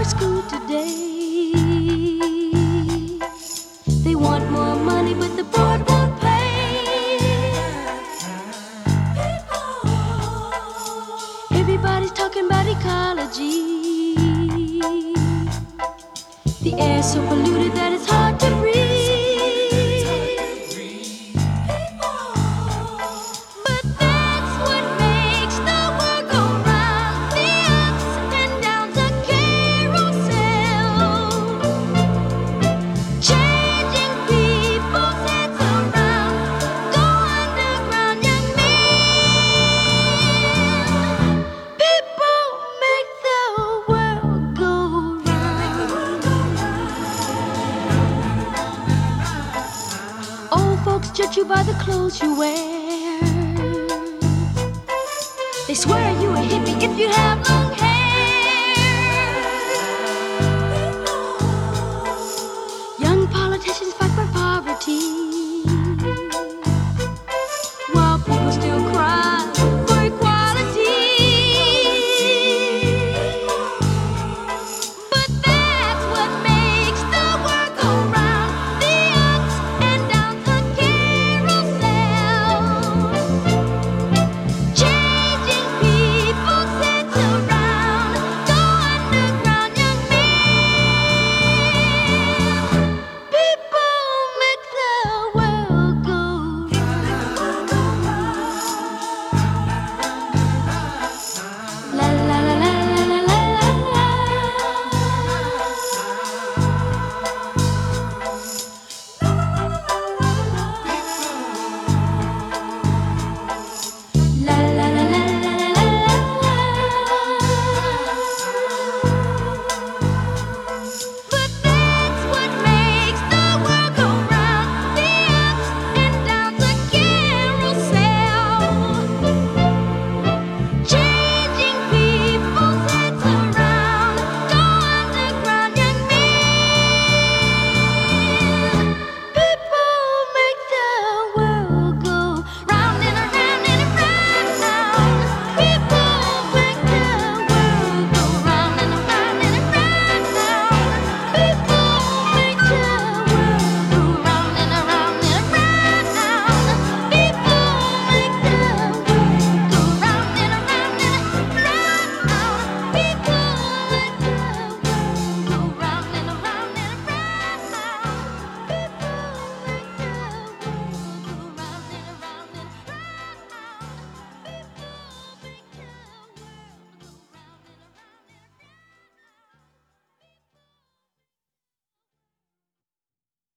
school today. They want more money, but the board won't pay. Everybody's talking about ecology. The air's so polluted that it's hard to breathe. But that's what makes the world go round. The ups and downs, a carousel, changing people's heads around. Go underground, young men. People make the world go round. Old folks judge you by the clothes you wear. They swear you a hippie if you have long